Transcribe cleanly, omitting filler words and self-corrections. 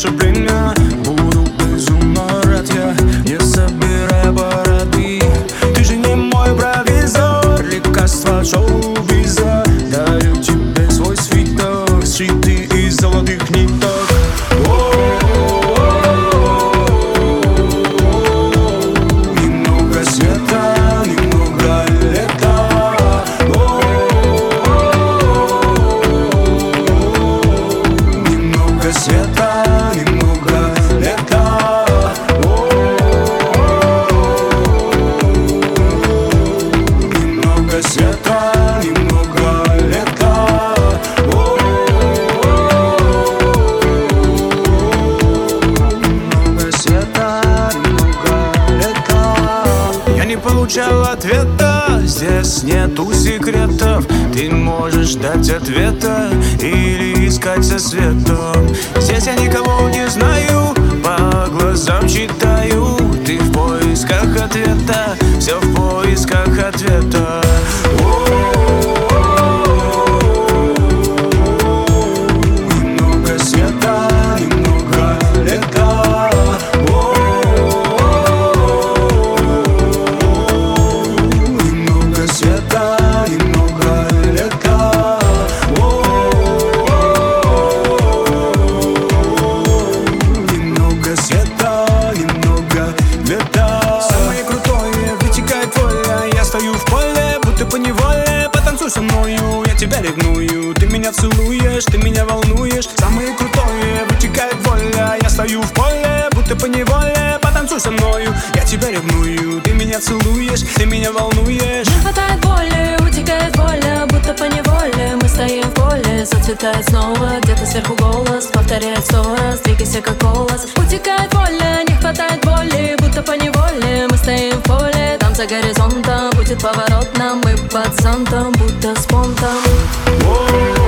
наше время. Буду безумно рад я, не собирая бороды. Ты же не мой провизор, лекарство от шоу-биза. Дарю тебе свой свиток, сшитый из золотых ниток. Немного света, немного лета. Немного света, немного лета. Немного света, немного лета. Немного света, немного лета. Я не получал ответа, здесь нету секретов. Ты можешь ждать ответа или искать со светом. Здесь я никого не знаю, по глазам читаю. Ты в поисках ответа, все в поисках ответа. Немного света, немного лета. Немного света, немного лета. Немного света, немного лета. Самое крутое, вытекает воля. Я стою в поле, будто поневоле. Потанцуй со мною, я тебя ревную. Ты меня целуешь, ты меня волнуешь. Самое крутое, вытекает воля. Я стою в поле, будто поневоле. Потанцуй со мною, я тебя ревную. Ты меня целуешь, ты меня волнуешь. Не хватает воли, утекает воля, будто поневоле. Мы стоим в поле, зацветает снова. Где-то сверху голос повторяет 100 раз. Двигайся как голос. Утекает воля, не хватает воли, будто поневоле. Мы стоим в поле, там за горизонтом будет поворот нам. Мы под зонтом, будто спонтом.